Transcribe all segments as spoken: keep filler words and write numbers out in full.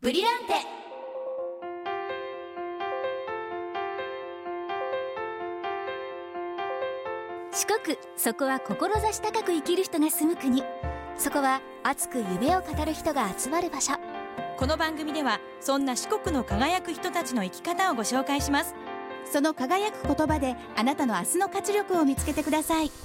ブリランテ。四国、そこは志高く生きる人が住む国。そこは熱く夢を語る人が集まる場所。 この番組ではそんな四国の輝く人たちの生き方をご紹介します。 その輝く言葉であなたの明日の活力を見つけてください。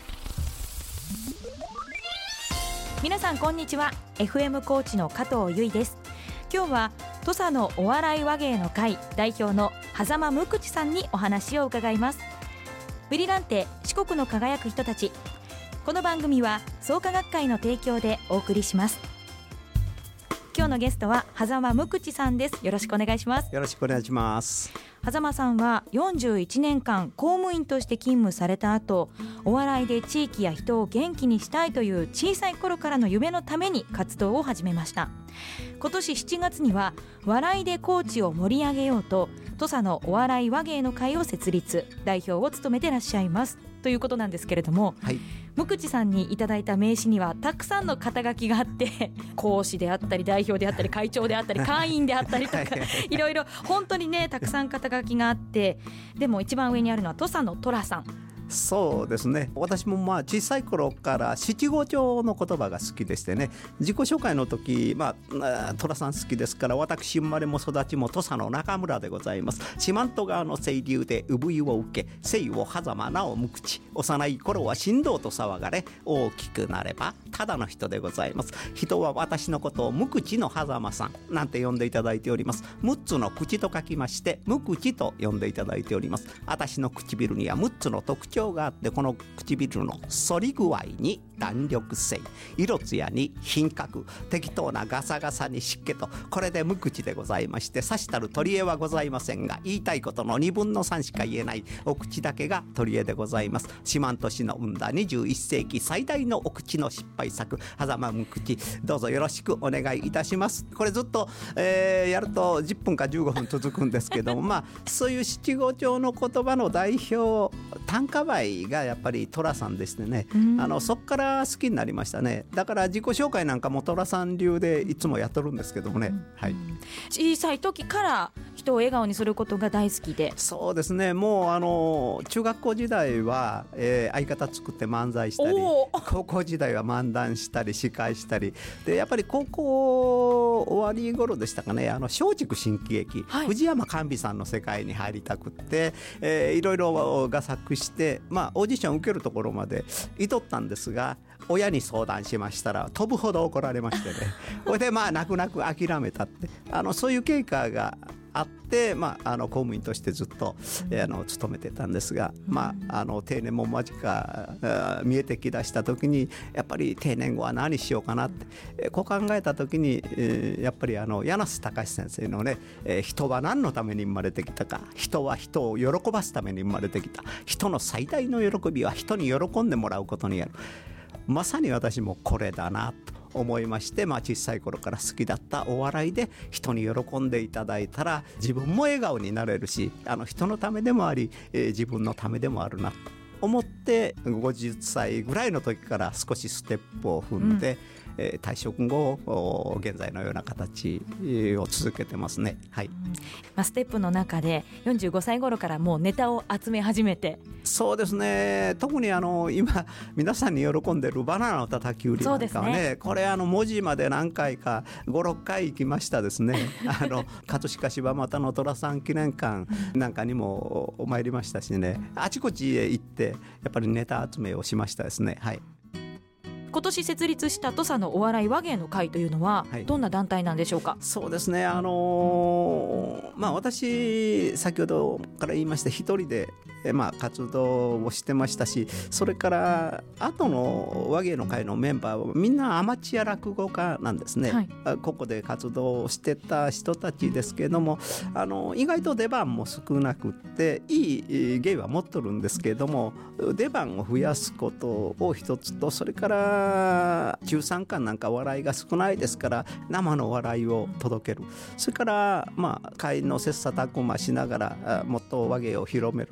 皆さんこんにちは。 エフエム コーチの加藤由衣です。今日は土佐のお笑い話芸の会代表の狭間無口さんにお話を伺います。ブリランテ、四国の輝く人たち。この番組は創価学会の提供でお送りします。今日のゲストは狭間無口さんです。よろしくお願いします。 よろしくお願いします。 狭間さんはよんじゅういちねんかん公務員として勤務された後、お笑いで地域や人を元気にしたいという小さい頃からの夢のために活動を始めました。今年しちがつには笑いで高知を盛り上げようと土佐のお笑い話芸の会を設立、代表を務めてらっしゃいますということなんですけれども、はい、無口さんにいただいた名刺にはたくさんの肩書きがあって講師であったり代表であったり会長であったり会員であったりとかいろいろ本当にねたくさん肩書きがあって、でも一番上にあるのは土佐の寅さん。 そうですね、私もまあ小さい頃から七五調の言葉が好きでしてね、自己紹介の時、まあ、寅さん好きですから、私生まれも育ちも土佐の中村でございます。四万十川の清流で産湯を受け、生を狭間なお無口、幼い頃は神道と騒がれ、大きくなればただの人でございます。人は私のことを無口の狭間さんなんて呼んでいただいております。むっつの口と書きまして無口と呼んでいただいております。私の唇にはむっつの特徴があって、この唇の反り具合に弾力性、色艶に品格、適当なガサガサに湿気と、これで無口でございまして、さしたる取り柄はございませんが、言いたいことのにぶんのさんしか言えないお口だけが取り柄でございます。四万十市の生んだにじゅういっせいき最大のお口の失敗作、狭間無口、どうぞよろしくお願いいたします。これずっと、えー、やるとじゅっぷんかじゅうごふん続くんですけどもまあそういう七五調の言葉の代表、短歌梅がやっぱり寅さんでしてね、あのそっから好きになりましたね。だから自己紹介なんかも寅さん流でいつもやっとるんですけどもね、はい、 小さい時から人を笑顔にすることが大好きで。そうですね、もうあの中学校時代は、えー、相方作って漫才したり、高校時代は漫談したり司会したりで、やっぱり高校終わり頃でしたかね、あの松竹新喜劇、はい、藤山寛美さんの世界に入りたくって、えー、いろいろ画策して、まあ、オーディション受けるところまでいとったんですが、親に相談しましたら飛ぶほど怒られましてねこれでまあ泣く泣く諦めたって、あのそういう経過があって、まあ、あの公務員としてずっと、えー、あの勤めてたんですが、まあ、あの定年も間近見えてきだした時に、やっぱり定年後は何しようかなって、えー、こう考えた時に、えー、やっぱりあの柳瀬隆先生のね、えー、人は何のために生まれてきたか、人は人を喜ばすために生まれてきた、人の最大の喜びは人に喜んでもらうことにある。まさに私もこれだなと思いまして、まあ、小さい頃から好きだったお笑いで人に喜んでいただいたら自分も笑顔になれるし、あの人のためでもあり、えー、自分のためでもあるなと思って、ごじゅっさいぐらいの時から少しステップを踏んで、うんえー、退職後現在のような形を続けてますね、はい。 まあ、ステップの中でよんじゅうごさい頃からもうネタを集め始めて。 そうですね、特にあの今皆さんに喜んでるバナナの叩き売りなんかは ね, ねこれあの文字まで何回かごろっかい行きましたですねあの葛飾柴又の寅さん記念館なんかにも参りましたしね、あちこちへ行ってやっぱりネタ集めをしましたですね、はい。 今年設立した土佐のお笑い話芸の会というのはどんな団体なんでしょうか。はい、 そうですね、あのーまあ、私先ほどから言いました一人で、まあ、活動をしてましたし、それから後の話芸の会のメンバーはみんなアマチュア落語家なんですね、はい、ここで活動をしてた人たちですけれども、あの意外と出番も少なくっていい芸は持っとるんですけれども、出番を増やすことを一つと、それから中さんかんなんか笑いが少ないですから生の笑いを届ける、それからまあ会の切磋琢磨しながらもっと話芸を広めると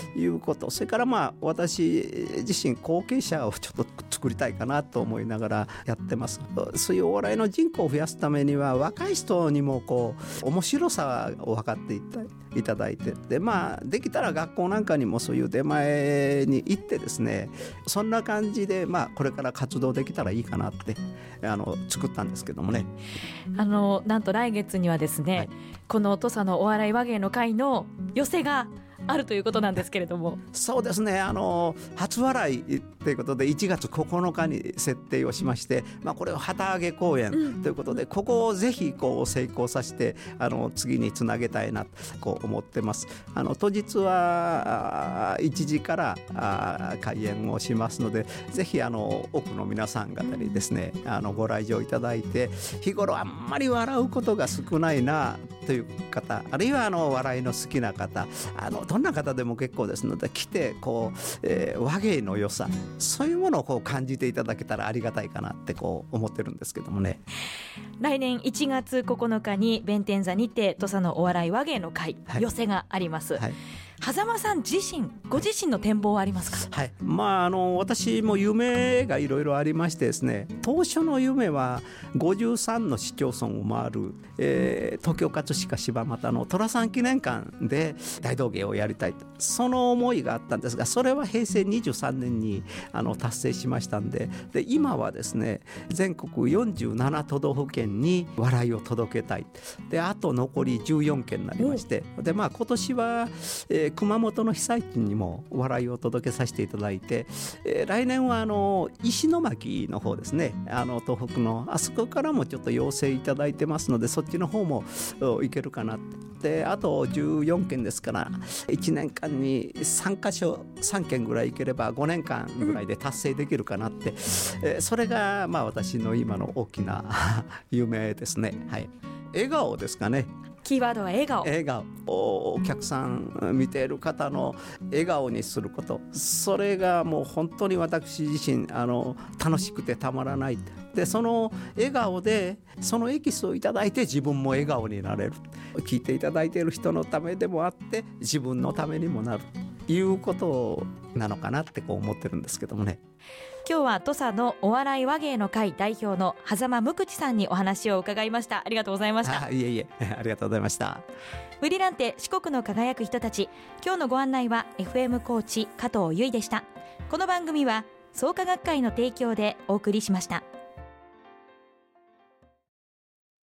いうこと、それからまあ私自身後継者をちょっと作りたいかなと思いながらやってます。そういうお笑いの人口を増やすためには若い人にもこう面白さを分かっていたいただいて、でまあできたら学校なんかにもそういう出前に行ってですね、そんな感じでまあこれから活動できたらいいかなってあの作ったんですけどもね。 あのなんと来月にはですね、はい、この土佐のお笑い話芸の会の寄席があるということなんですけれども。 そうですね、あの初笑いということでいちがつここのかに設定をしまして、まあ、これを旗揚げ公演ということで、うん、ここをぜひこう成功させてあの次につなげたいなとこう思ってます。あの当日はいちじから開演をしますので、ぜひあの多くの皆さん方にですねあのご来場いただいて、日頃あんまり笑うことが少ないなという方、あるいはあの笑いの好きな方、あのどんな方でも結構ですので来てこう、えー、話芸の良さ、そういうものをこう感じていただけたらありがたいかなってこう思ってるんですけどもね。 来年いちがつここのかに弁天座にて土佐のお笑い話芸の会、はい、寄席があります、はい。狭間さん自身ご自身の展望はありますか？ はい、まあ、あの私も夢がいろいろありましてですね、当初の夢はごじゅうさんの市町村を回る、えー、東京葛飾柴又の寅さん記念館で大道芸をやりたいと、その思いがあったんですが、それはへいせいにじゅうさんねんにあの達成しましたんで、で今はですね全国よんじゅうななとどふけんに笑いを届けたい。であと残りじゅうよんけんになりまして、で、まあ、今年は、えー熊本の被災地にも笑いを届けさせていただいて、えー、来年はあの石巻の方ですね、あの東北のあそこからもちょっと要請いただいてますので、そっちの方も行けるかなって。であとじゅうよんけんですからいちねんかんにさんかしょさんけんぐらい行ければごねんかんぐらいで達成できるかなって、えー、それがまあ私の今の大きな夢ですね。はい、笑顔ですかね。 キーワードは笑顔。 笑顔、お客さん見ている方の笑顔にすること、それがもう本当に私自身あの楽しくてたまらない。でその笑顔でそのエキスをいただいて自分も笑顔になれる、聞いていただいている人のためでもあって自分のためにもなるということなのかなってこう思ってるんですけどもね。 今日は土佐のお笑い話芸の会代表の狭間無口さんにお話を伺いました。ありがとうございました。 あいえいえありがとうございました。 フリランテ四国の輝く人たち、今日のご案内は エフエム コーチ加藤由衣でした。この番組は創価学会の提供でお送りしました。